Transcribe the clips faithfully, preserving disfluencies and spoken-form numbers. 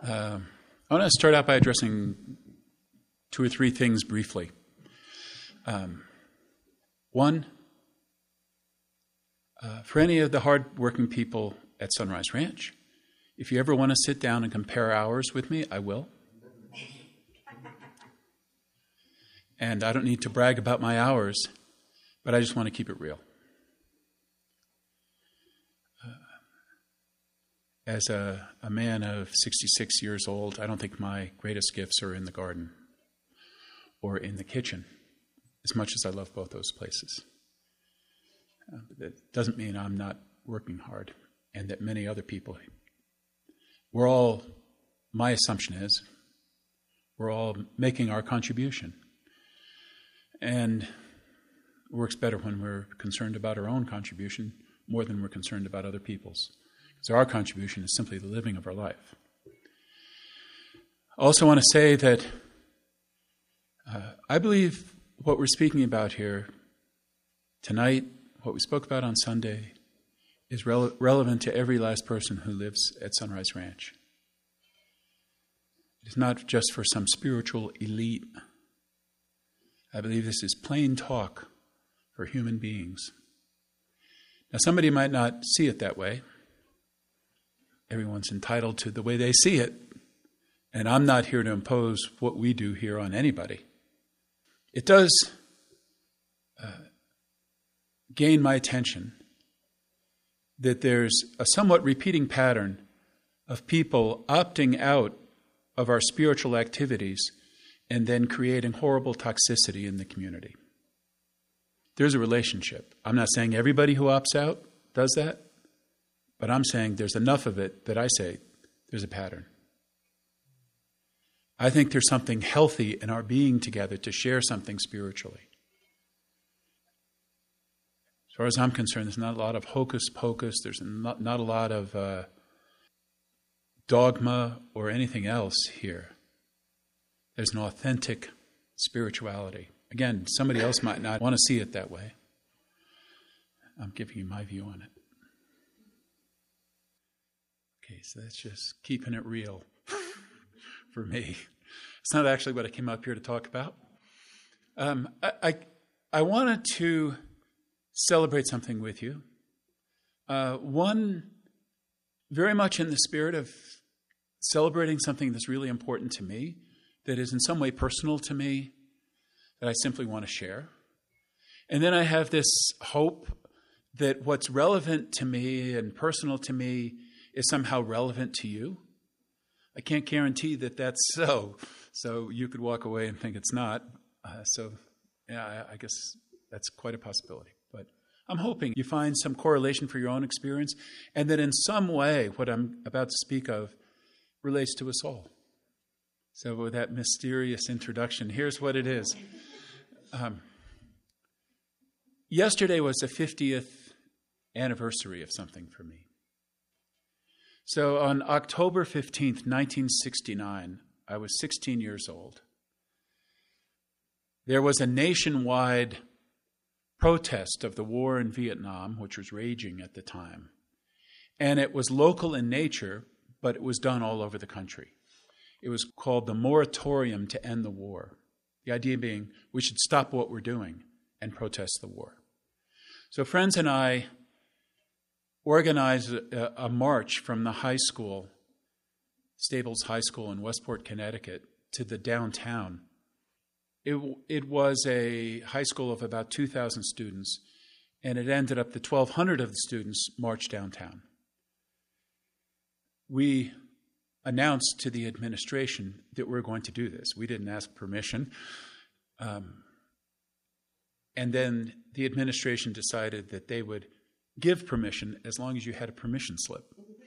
Um, I want to start out by addressing two or three things briefly. Um, one, uh, for any of the hard-working people at Sunrise Ranch, if you ever want to sit down and compare hours with me, I will. And I don't need to brag about my hours, but I just want to keep it real. Uh, as a, a man of sixty-six years old, I don't think my greatest gifts are in the garden or in the kitchen, as much as I love both those places. Uh, but that doesn't mean I'm not working hard, and that many other people, we're all, my assumption is, we're all making our contribution. And it works better when we're concerned about our own contribution more than we're concerned about other people's. So our contribution is simply the living of our life. I also want to say that uh, I believe what we're speaking about here tonight, what we spoke about on Sunday, is rele- relevant to every last person who lives at Sunrise Ranch. It's not just for some spiritual elite. I believe this is plain talk for human beings. Now, somebody might not see it that way. Everyone's entitled to the way they see it, and I'm not here to impose what we do here on anybody. It does uh, gain my attention that there's a somewhat repeating pattern of people opting out of our spiritual activities and then creating horrible toxicity in the community. There's a relationship. I'm not saying everybody who opts out does that, but I'm saying there's enough of it that I say there's a pattern. I think there's something healthy in our being together to share something spiritually. As far as I'm concerned, there's not a lot of hocus pocus, there's not, not a lot of uh, dogma or anything else here. There's an authentic spirituality. Again, somebody else might not want to see it that way. I'm giving you my view on it. Okay, so that's just keeping it real for me. It's not actually what I came up here to talk about. Um, I, I, I wanted to celebrate something with you. Uh, one, very much in the spirit of celebrating something that's really important to me, that is in some way personal to me, that I simply want to share. And then I have this hope that what's relevant to me and personal to me is somehow relevant to you. I can't guarantee that that's so. So you could walk away and think it's not. Uh, so yeah, I, I guess that's quite a possibility. But I'm hoping you find some correlation for your own experience, and that in some way what I'm about to speak of relates to us all. So with that mysterious introduction, here's what it is. Um, yesterday was the fiftieth anniversary of something for me. So on October fifteenth, nineteen sixty-nine, I was sixteen years old. There was a nationwide protest of the war in Vietnam, which was raging at the time. And it was local in nature, but it was done all over the country. It was called the Moratorium to End the War. The idea being we should stop what we're doing and protest the war. So friends and I organized a, a march from the high school, Stables High School in Westport, Connecticut, to the downtown. It, it was a high school of about two thousand students, and it ended up that twelve hundred of the students marched downtown. We announced to the administration that we're going to do this. We didn't ask permission. Um, and then the administration decided that they would give permission as long as you had a permission slip.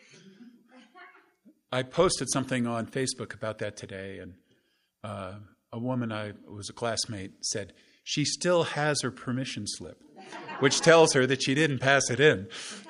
I posted something on Facebook about that today, and uh, a woman I was a classmate said she still has her permission slip, which tells her that she didn't pass it in.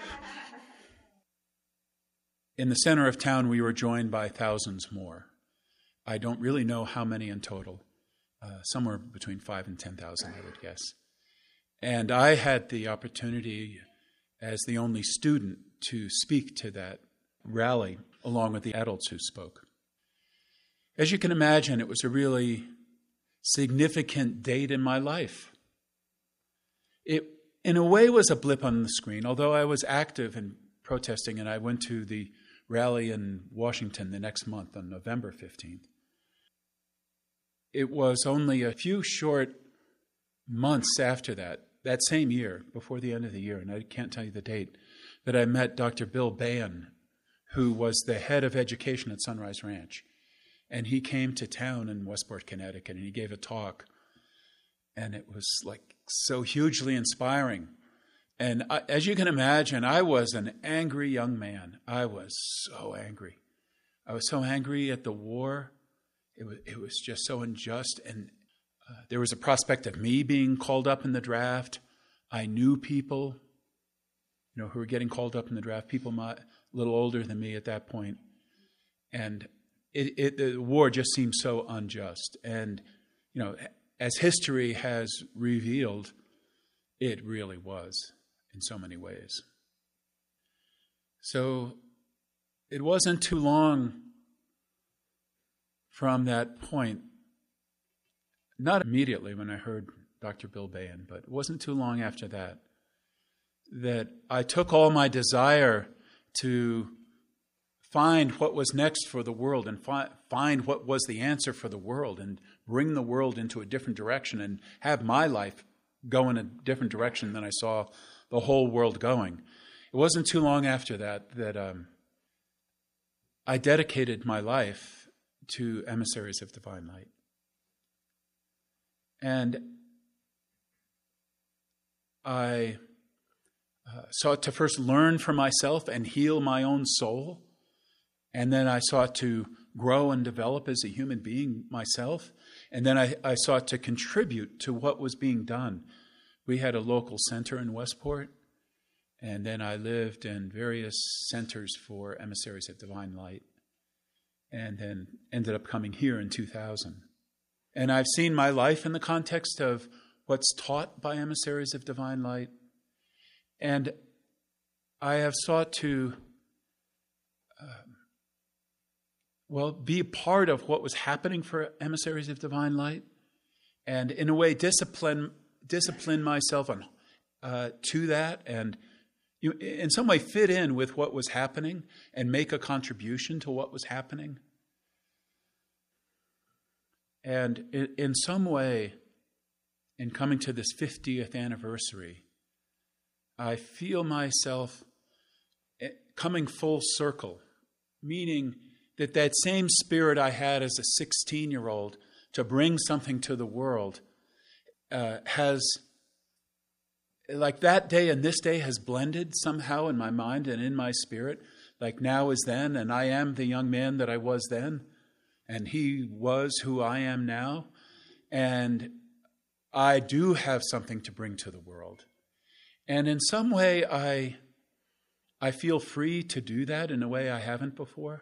In the center of town, we were joined by thousands more. I don't really know how many in total. Uh, somewhere between five and ten thousand, I would guess. And I had the opportunity, as the only student, to speak to that rally along with the adults who spoke. As you can imagine, it was a really significant date in my life. It, in a way, was a blip on the screen, although I was active in protesting, and I went to the rally in Washington the next month on November fifteenth. It was only a few short months after that, that same year, before the end of the year, and I can't tell you the date, that I met Doctor Bill Bahan, who was the head of education at Sunrise Ranch. And he came to town in Westport, Connecticut, and he gave a talk. And it was like so hugely inspiring. And I, as you can imagine, I was an angry young man. I was so angry. I was so angry at the war. It was, it was just so unjust. And uh, there was a prospect of me being called up in the draft. I knew people, you know, who were getting called up in the draft, people my, a little older than me at that point. And it, it, the war just seemed so unjust. And, you know, as history has revealed, it really was in so many ways. So it wasn't too long from that point, not immediately when I heard Doctor Bill Bahan, but it wasn't too long after that, that I took all my desire to find what was next for the world and fi- find what was the answer for the world and bring the world into a different direction and have my life go in a different direction than I saw the whole world going. It wasn't too long after that that um, I dedicated my life to Emissaries of Divine Light. And I uh, sought to first learn for myself and heal my own soul. And then I sought to grow and develop as a human being myself. And then I, I sought to contribute to what was being done. We had a local center in Westport, and then I lived in various centers for Emissaries of Divine Light, and then ended up coming here in two thousand. And I've seen my life in the context of what's taught by Emissaries of Divine Light, and I have sought to um, well, be a part of what was happening for Emissaries of Divine Light, and in a way discipline discipline myself on uh, to that, and you, in some way fit in with what was happening and make a contribution to what was happening. And in, in some way, in coming to this fiftieth anniversary, I feel myself coming full circle, meaning that that same spirit I had as a sixteen-year-old to bring something to the world uh, has, like that day and this day has blended somehow in my mind and in my spirit, like now is then, and I am the young man that I was then, and he was who I am now, and I do have something to bring to the world. And in some way, I, I feel free to do that in a way I haven't before.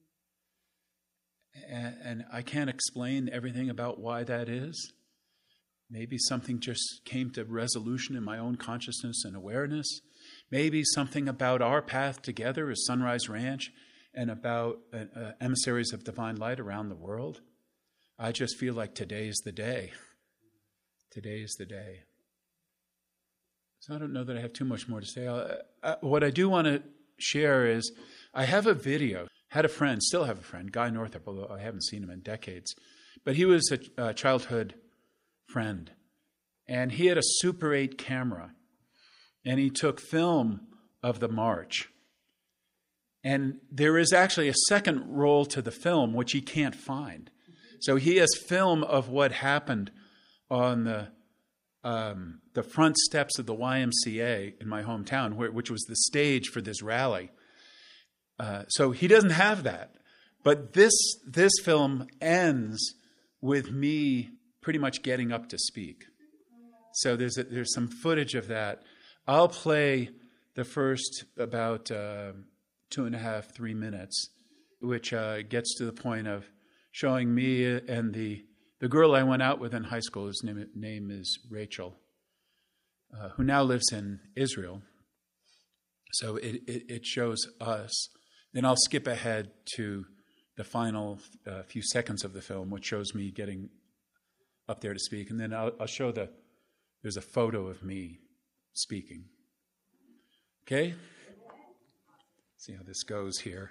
And I can't explain everything about why that is. Maybe something just came to resolution in my own consciousness and awareness. Maybe something about our path together as Sunrise Ranch and about uh, uh, Emissaries of Divine Light around the world. I just feel like today's the day. Today is the day. So I don't know that I have too much more to say. Uh, uh, what I do want to share is I have a video. Had a friend, still have a friend, Guy Northup, although I haven't seen him in decades. But he was a, a childhood friend. And he had a Super eight camera. And he took film of the march. And there is actually a second roll to the film, which he can't find. So he has film of what happened on the um, the front steps of the Y M C A in my hometown, where, which was the stage for this rally. Uh, so he doesn't have that. But this this film ends with me pretty much getting up to speak. So there's a, there's some footage of that. I'll play the first about uh, two and a half, three minutes, which uh, gets to the point of showing me and the the girl I went out with in high school, whose name, name is Rachel, uh, who now lives in Israel. So it, it, it shows us. Then I'll skip ahead to the final uh, few seconds of the film, which shows me getting up there to speak. And then I'll, I'll show the, there's a photo of me speaking. Okay? See how this goes here.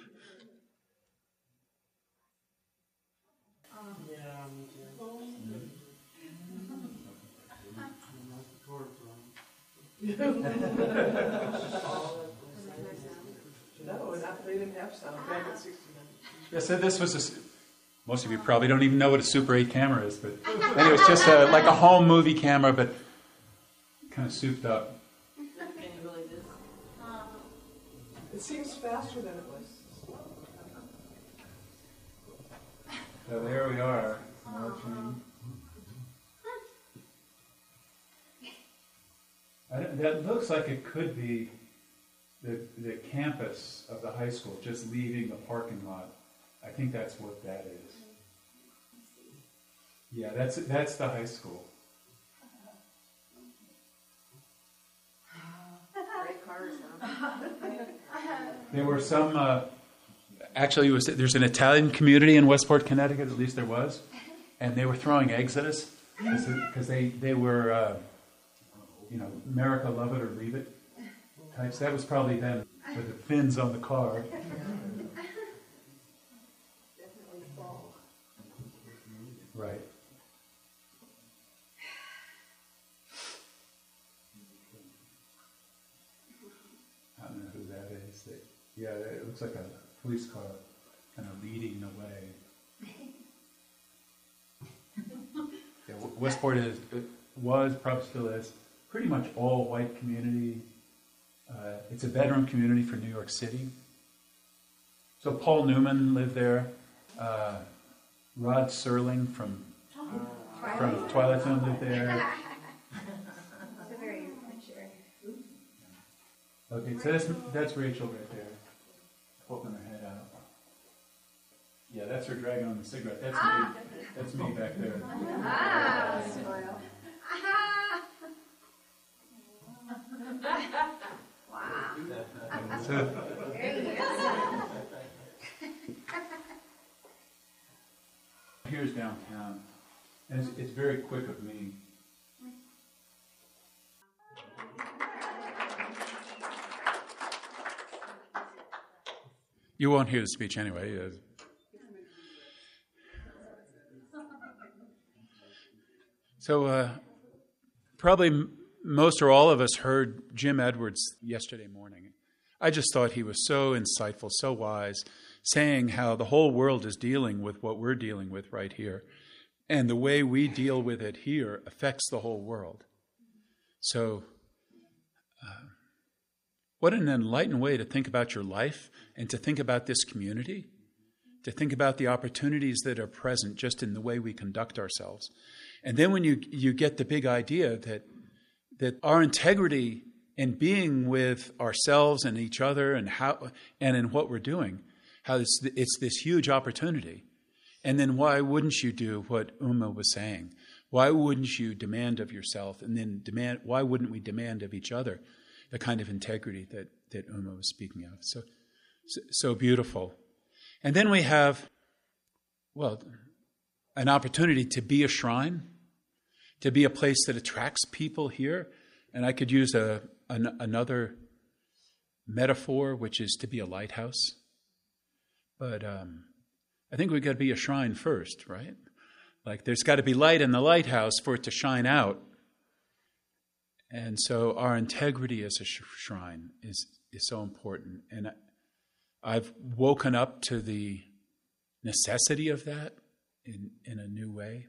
No, not, they didn't have sound back in sixty-nine. Yeah, so this was a, most of you probably don't even know what a Super eight camera is, but anyway, it's just a, like a home movie camera, but kind of souped up. Can you really do this? It seems faster than it was. So there we are, marching. I don't, that looks like it could be the the campus of the high school, just leaving the parking lot. I think that's what that is. Yeah, that's that's the high school. Great cars, huh? There were some. Uh, actually, it was, there's an Italian community in Westport, Connecticut. At least there was, and they were throwing eggs at us because they they were. Uh, You know, America, love it or leave it types. That was probably them with the fins on the car. Definitely fall. Right. I don't know who that is. They, yeah, it looks like a police car kind of leading the way. Yeah, Westport is, it was, probably still is, pretty much all white community. Uh, it's a bedroom community for New York City. So Paul Newman lived there. Uh, Rod Serling from Twilight. from Twilight Zone lived there. It's very mature. Okay, so that's that's Rachel right there, poking her head out. Yeah, that's her dragging on the cigarette. That's me. That's me back there. Ah, spoil. Wow. So, There he is. here's downtown, and it's, it's very quick of me. You won't hear the speech anyway. Uh, so, uh, probably m- most or all of us heard Jim Edwards yesterday morning. I just thought he was so insightful, so wise, saying how the whole world is dealing with what we're dealing with right here. And the way we deal with it here affects the whole world. So, uh, what an enlightened way to think about your life and to think about this community, to think about the opportunities that are present just in the way we conduct ourselves. And then when you you get the big idea that that our integrity in being with ourselves and each other and how and in what we're doing, how it's, it's this huge opportunity. And then why wouldn't you do what Uma was saying? Why wouldn't you demand of yourself, and then demand? Why wouldn't we demand of each other the kind of integrity that, that Uma was speaking of? So, so, so beautiful. And then we have, well, an opportunity to be a shrine, to be a place that attracts people here. And I could use a an, another metaphor, which is to be a lighthouse. But um, I think we've got to be a shrine first, right? Like there's got to be light in the lighthouse for it to shine out. And so our integrity as a sh- shrine is, is so important. And I, I've woken up to the necessity of that in, in a new way.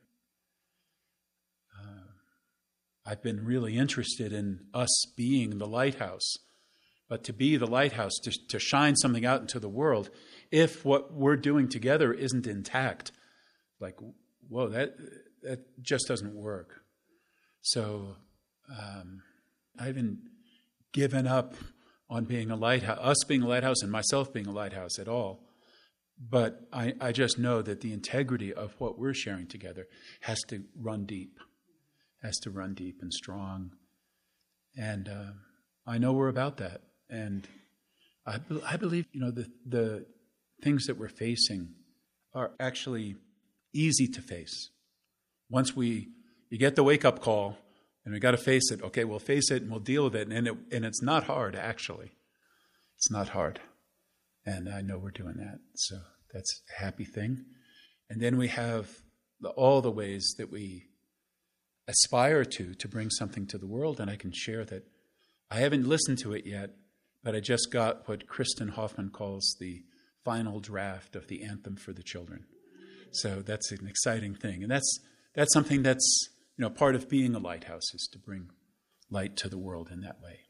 Uh, I've been really interested in us being the lighthouse. But to be the lighthouse, to, to shine something out into the world, if what we're doing together isn't intact, like, whoa, that that just doesn't work. So um, I haven't given up on being a lighthouse, us being a lighthouse and myself being a lighthouse at all. But I, I just know that the integrity of what we're sharing together has to run deep, has to run deep and strong. And uh, I know we're about that. And I, I believe, you know, the, the things that we're facing are actually easy to face. Once we you get the wake-up call, and we got to face it. Okay, we'll face it and we'll deal with it. And it, and it's not hard, actually. It's not hard. And I know we're doing that. So that's a happy thing. And then we have the, all the ways that we aspire to, to bring something to the world. And I can share that I haven't listened to it yet, but I just got what Kristen Hoffman calls the final draft of the Anthem for the Children. So that's an exciting thing. And that's that's something that's, you know, part of being a lighthouse is to bring light to the world in that way.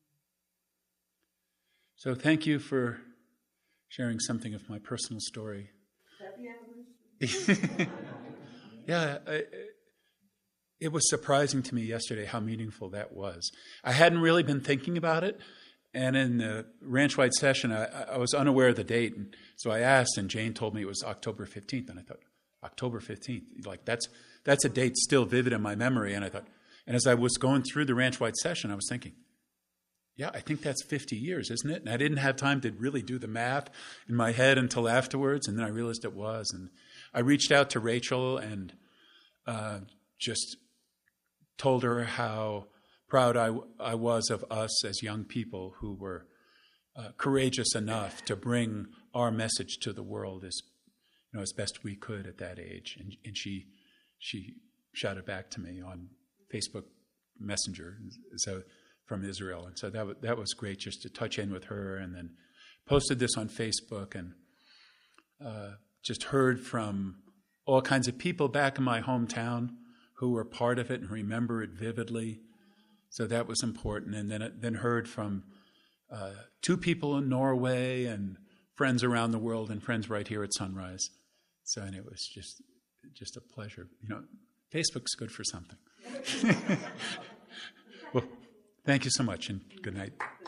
So thank you for sharing something of my personal story. Happy anniversary. Yeah, I, it was surprising to me yesterday how meaningful that was. I hadn't really been thinking about it, and in the ranch-wide session, I, I was unaware of the date, and so I asked, and Jane told me it was October fifteenth, and I thought, October fifteenth, like that's that's a date still vivid in my memory, and I thought, and as I was going through the ranch-wide session, I was thinking, yeah, I think that's fifty years, isn't it? And I didn't have time to really do the math in my head until afterwards, and then I realized it was, and I reached out to Rachel and uh, just told her how proud I, I was of us as young people who were uh, courageous enough to bring our message to the world as you know as best we could at that age. And, and she she shouted back to me on Facebook Messenger, so from Israel, and so that w- that was great just to touch in with her, and then posted this on Facebook, and uh, just heard from all kinds of people back in my hometown who were part of it and remember it vividly. So that was important. And then then heard from uh, two people in Norway and friends around the world and friends right here at Sunrise. So and it was just just a pleasure. You know, Facebook's good for something. Well, thank you so much and good night.